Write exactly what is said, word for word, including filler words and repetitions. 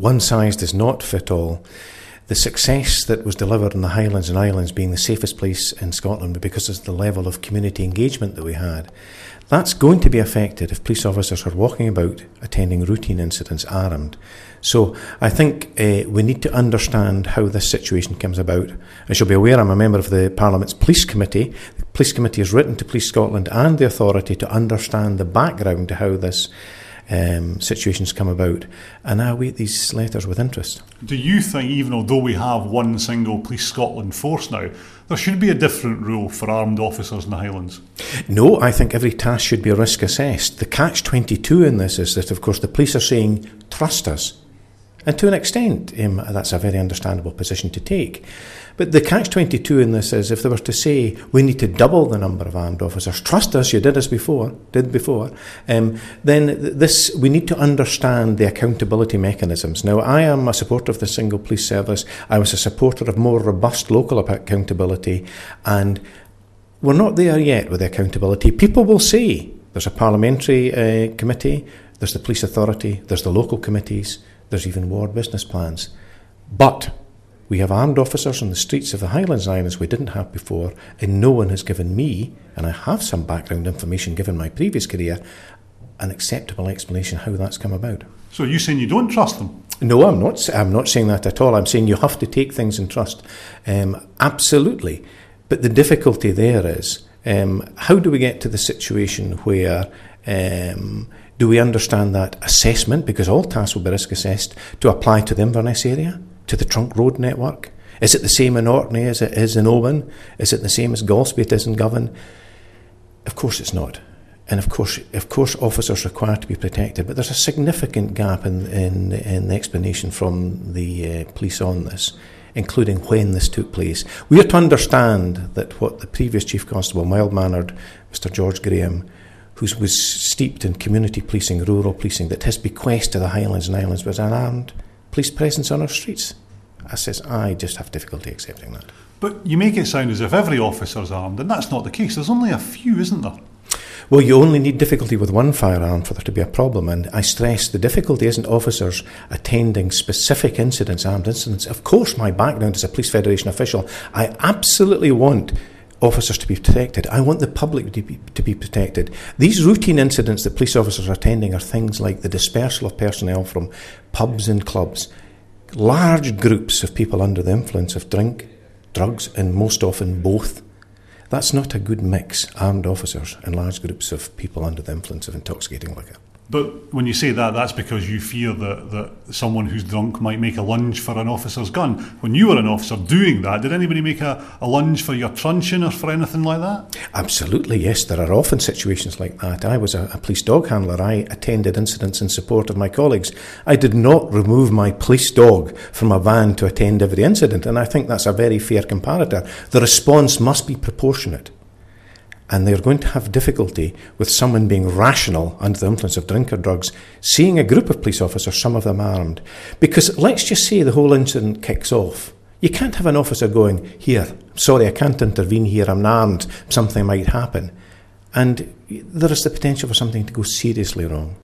one size does not fit all. The success that was delivered in the Highlands and Islands being the safest place in Scotland because of the level of community engagement that we had, that's going to be affected if police officers are walking about attending routine incidents armed. So I think uh, we need to understand how this situation comes about. As you'll be aware, I'm a member of the Parliament's Police Committee. The Police Committee has written to Police Scotland and the authority to understand the background to how this Um, situations come about, and I await these letters with interest. Do you think, even although we have one single Police Scotland force now, there should be a different rule for armed officers in the Highlands? No, I think every task should be risk assessed. The catch twenty-two in this is that, of course, the police are saying, trust us. And to an extent, um, that's a very understandable position to take. But the catch twenty-two in this is, if they were to say, we need to double the number of armed officers, trust us, you did us before, did before, um, then this we need to understand the accountability mechanisms. Now, I am a supporter of the single police service. I was a supporter of more robust local accountability, and we're not there yet with the accountability. People will say, there's a parliamentary uh, committee, there's the police authority, there's the local committees, there's even ward business plans. But we have armed officers on the streets of the Highlands and Islands we didn't have before, and no one has given me, and I have some background information given my previous career, an acceptable explanation how that's come about. So are you saying you don't trust them? No, I'm not. I'm not saying that at all. I'm saying you have to take things in trust. Um, absolutely. But the difficulty there is, um, how do we get to the situation where um, do we understand that assessment, because all tasks will be risk assessed, to apply to the Inverness area, to the trunk road network? Is it the same in Orkney as it is in Oban? Is it the same as Golspie it is in Govan? Of course it's not. And of course, of course, officers are required to be protected, but there's a significant gap in, in, in the explanation from the uh, police on this, including when this took place. We are to understand that what the previous Chief Constable, mild-mannered Mister George Graham, who was steeped in community policing, rural policing, that his bequest to the Highlands and Islands was an armed police presence on our streets. I says, I just have difficulty accepting that. But you make it sound as if every officer's armed, and that's not the case. There's only a few, isn't there? Well, you only need difficulty with one firearm for there to be a problem, and I stress the difficulty isn't officers attending specific incidents, armed incidents. Of course, my background as a Police Federation official, I absolutely want officers to be protected. I want the public to be, to be protected. These routine incidents that police officers are attending are things like the dispersal of personnel from pubs and clubs, large groups of people under the influence of drink, drugs, and most often both. That's not a good mix, armed officers and large groups of people under the influence of intoxicating liquor. But when you say that, that's because you fear that, that someone who's drunk might make a lunge for an officer's gun. When you were an officer doing that, did anybody make a, a lunge for your truncheon or for anything like that? Absolutely, yes. There are often situations like that. I was a, a police dog handler. I attended incidents in support of my colleagues. I did not remove my police dog from a van to attend every incident, and I think that's a very fair comparator. The response must be proportionate. And they're going to have difficulty with someone being rational under the influence of drink or drugs, seeing a group of police officers, some of them armed. Because let's just say the whole incident kicks off. You can't have an officer going, here, sorry, I can't intervene here, I'm armed, something might happen. And there is the potential for something to go seriously wrong.